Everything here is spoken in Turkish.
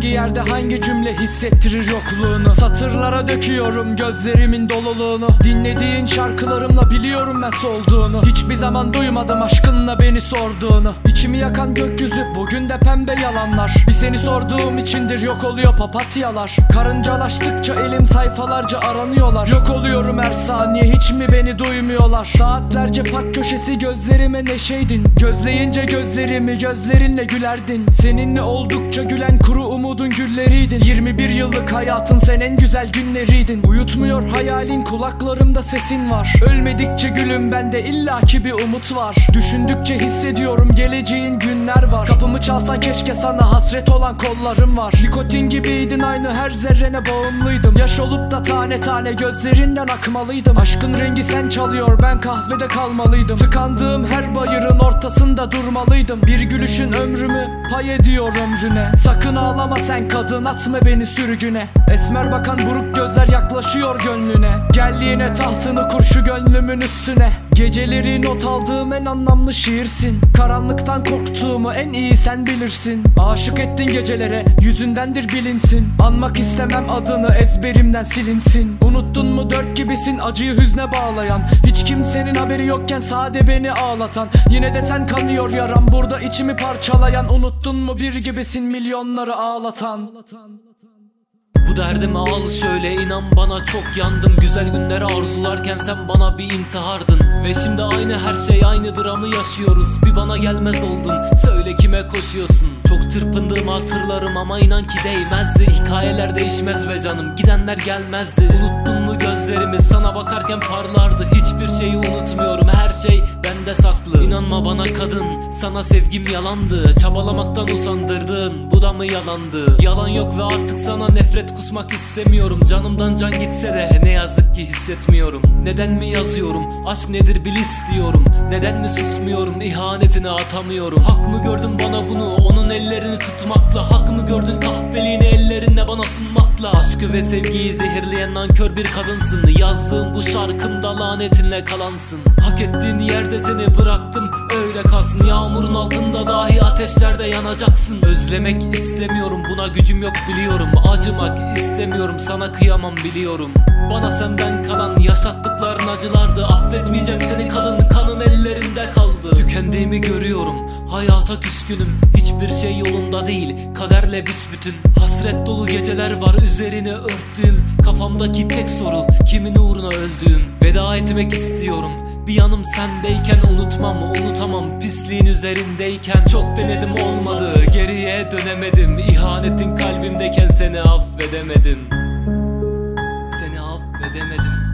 yerde hangi cümle hissettirir yokluğunu? Satırlara döküyorum gözlerimin doluluğunu. Dinlediğin şarkılarımla biliyorum ben solduğunu. Hiçbir zaman duymadım aşkınla beni sorduğunu. İçimi yakan gökyüzü bugün de pembe yalanlar. Bir seni sorduğum içindir yok oluyor papatyalar. Karıncalaştıkça elim sayfalarca aranıyorlar. Yok oluyorum her saniye, hiç mi beni duymuyorlar? Saatlerce park köşesi gözlerime neşeydin. Gözleyince gözlerimi gözlerinle gülerdin. Seninle oldukça gülen kuru umudun gülleriydin. 21 yıllık hayatın sen en güzel günleriydin. Uyutmuyor hayalin, kulaklarımda sesin var. Ölmedikçe gülüm bende illaki bir umut var. Düşündükçe hissediyorum geleceğin günler var. Kapımı çalsan keşke, sana hasret olan kollarım var. Nikotin gibiydin, aynı her zerrene bağımlıydım. Yaş olup da tane tane gözlerinden akmalıydım. Aşkın rengi sen çalıyor, ben kahvede kalmalıydım. Tıkandığım her bayırın ortasında durmalıydım. Bir gülüşün ömrümü pay ediyor ömrüne. Sakın ağlama sen kadın, atma beni sürgüne. Esmer bakan buruk gözler yaklaşıyor gönlüne. Gel yine tahtını kur şu gönlümün üstüne. Geceleri not aldığım en anlamlı şiirsin. Karanlıktan korktuğumu en iyi sen bilirsin. Aşık ettin gecelere, yüzündendir bilinsin. Anmak istemem adını, ezberimden silinsin. Unuttun mu dört gibisin, acıyı hüzne bağlayan. Hiç kimsenin haberi yokken sade beni ağlatan. Yine de sen kanıyor yaram, burada içimi parçalayan. Unuttun mu bir gibisin, milyonları ağlatan. Bu derdimi al şöyle, inan bana çok yandım. Güzel günleri arzularken sen bana bir intihardın. Ve şimdi aynı her şey, aynı dramı yaşıyoruz. Bir bana gelmez oldun, söyle kime koşuyorsun? Çok çırpındığımı hatırlarım ama inan ki değmezdi. Hikayeler değişmez be canım, gidenler gelmezdi. Unuttun mu gözlerimi, sana bakarken parlardı. Hiçbir şeyi unutmuyorum, her şey bende saklı. İnanma bana kadın, sana sevgim yalandı. Çabalamaktan usandırdın, bu da mı yalandı? Yalan yok ve artık sana nefret kusmak istemiyorum. Canımdan can gitse de ne yazık ki hissetmiyorum. Neden mi yazıyorum, aşk nedir bil istiyorum. Neden mi susmuyorum, ihanetini atamıyorum. Hak mı gördün bana bunu, onun ellerini tutmakla? Hak mı gördün kahpeliğini ellerinle bana sunmakla? Aşkı ve sevgiyi zehirleyen nankör bir kadınsın. Yazdığım bu şarkımda lanetinle kalansın. Hak ettiğin yerde seni bıraktım, öyle kalsın. Yağmurun altında dahi ateşlerde yanacaksın. Özlemek istemiyorum, buna gücüm yok biliyorum. Acımak istemiyorum, sana kıyamam biliyorum. Bana senden kalan yaşattıkların acılardı. Affetmeyeceğim seni kadın, kanım ellerinde kaldı. Tükendiğimi görüyorum, hayata küskünüm. Hiçbir şey yolunda değil, kaderle büsbütün. Hasret dolu geceler var üzerine örttüğüm. Kafamdaki tek soru, kimin uğruna öldüğüm. Veda etmek istiyorum, bir yanım sendeyken. Unutamam pisliğin üzerindeyken. Çok denedim olmadı, geriye dönemedim. İhanetin kalbimdeyken seni affedemedim. Seni affedemedim.